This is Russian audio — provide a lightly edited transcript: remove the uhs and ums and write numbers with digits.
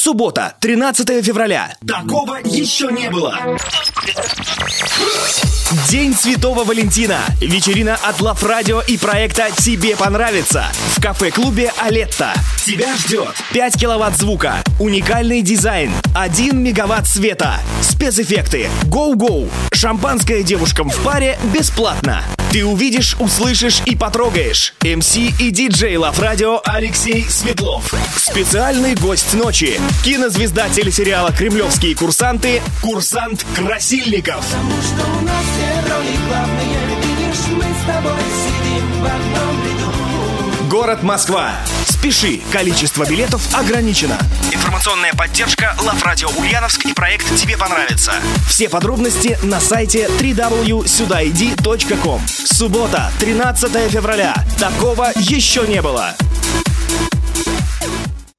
Суббота, 13 февраля. Такого еще не было. День Святого Валентина. Вечерина от Love Radio и проекта «Тебе понравится» в кафе-клубе «Алетта». Тебя ждет 5 киловатт звука, уникальный дизайн, 1 мегаватт света, спецэффекты, гоу-гоу, шампанское девушкам в паре бесплатно. Ты увидишь, услышишь и потрогаешь. МС и диджей Love Radio Алексей Светлов. Специальный гость ночи. Кинозвезда телесериала «Кремлевские курсанты» Курсант Красильников. Потому что у нас все роли главные, видишь, мы с тобой сидим в одном ряду. Город Москва. Спеши, количество билетов ограничено. Информационная поддержка Love Radio Ульяновск и проект «Тебе понравится». Все подробности на сайте www.сюдаиди.com. Суббота, 13 февраля. Такого еще не было.